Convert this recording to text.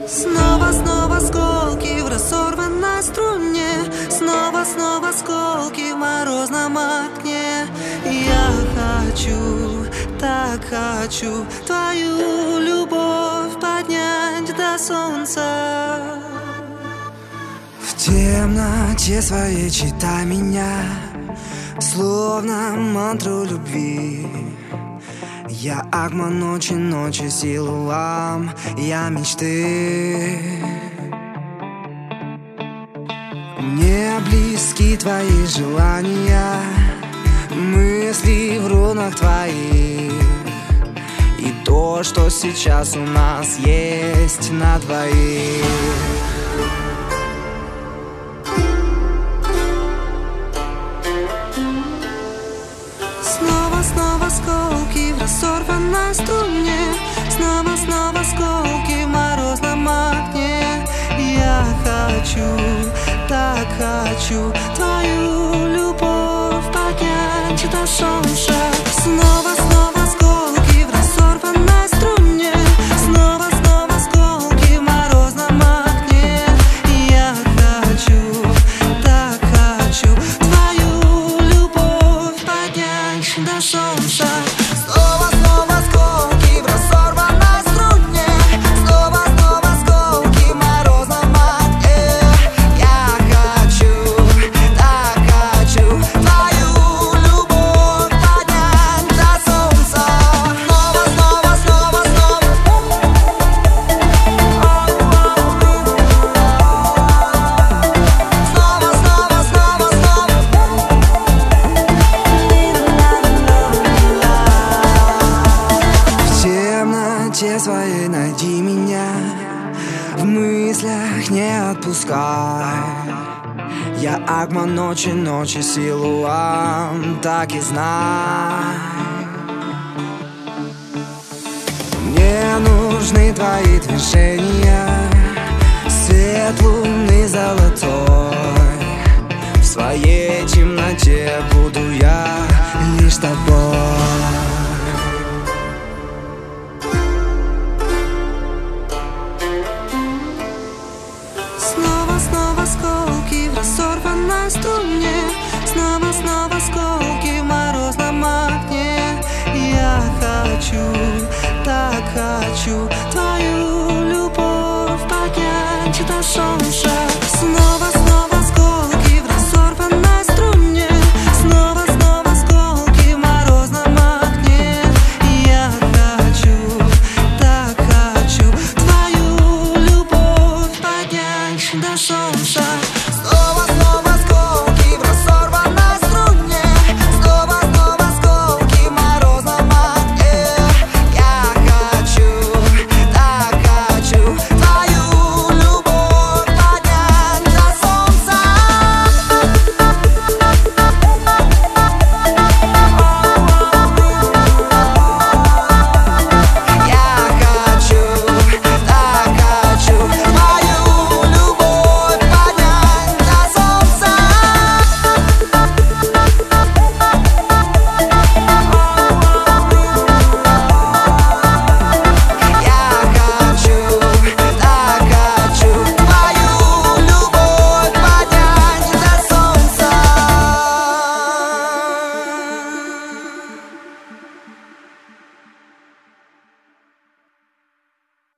Снова, снова осколки в разорванной струне. Снова, снова осколки в морозном окне. Я хочу, так хочу твою любовь поднять до солнца. В темноте своей читай меня, словно мантру любви. Я агма ночи, ночи силуам, я мечты. Мне близки твои желания, мысли в рунах твоих. И то, что сейчас у нас есть на двоих. Снова, снова осколки в разорванной струне. Снова, снова осколки в морозном окне. Я хочу, так хочу твою любовь поднять до солнца. Снова, снова осколки в разорванной струне. Снова, снова осколки в морозном окне. Я хочу, так хочу твою любовь поднять до солнца. Снова, снова осколки в разорванной струне. Снова, снова осколки в морозном окне. Я хочу, так хочу твою любовь поднять до солнца. Снова, снова, снова, снова. Снова, снова, снова, снова. В темноте своей найди меня, в мыслях не отпускай. Я агма ночи, ночи силуам, так и знай. Мне нужны твои движения, свет луны золотой. В своей темноте буду я лишь тобой.